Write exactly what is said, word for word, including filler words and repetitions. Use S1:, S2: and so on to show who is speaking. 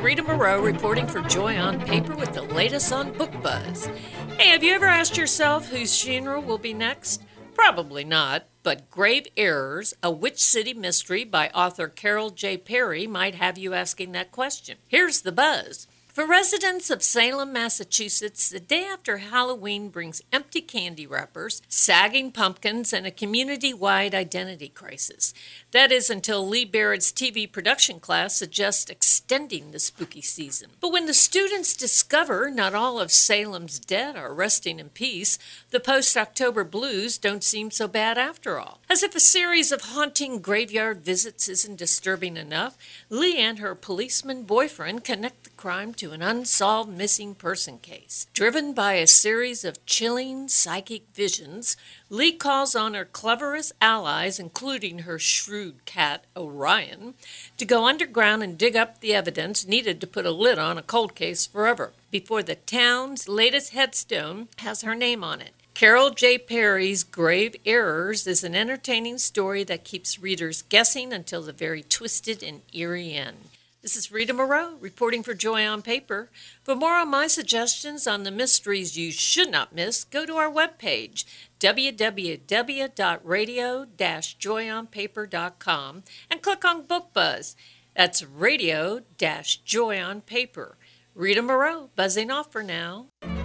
S1: Rita Moreau reporting for Joy on Paper with the latest on Book Buzz. Hey, have you ever asked yourself whose funeral will be next? Probably not, but Grave Errors, a Witch City mystery by author Carol J. Perry might have you asking that question. Here's the buzz. For residents of Salem, Massachusetts, the day after Halloween brings empty candy wrappers, sagging pumpkins, and a community-wide identity crisis. That is until Lee Barrett's T V production class suggests extending the spooky season. But when the students discover not all of Salem's dead are resting in peace, the post-October blues don't seem so bad after all. As if a series of haunting graveyard visits isn't disturbing enough, Lee and her policeman boyfriend connect the crime to an unsolved missing person case. Driven by a series of chilling psychic visions, Lee calls on her cleverest allies, including her shrewd cat, Orion, to go underground and dig up the evidence needed to put a lid on a cold case forever, before the town's latest headstone has her name on it. Carol J. Perry's Grave Errors is an entertaining story that keeps readers guessing until the very twisted and eerie end. This is Rita Moreau reporting for Joy on Paper. For more on my suggestions on the mysteries you should not miss, go to our webpage, w w w dot radio dash joy on paper dot com, and click on Book Buzz. That's radio dash joy on paper. Rita Moreau, buzzing off for now.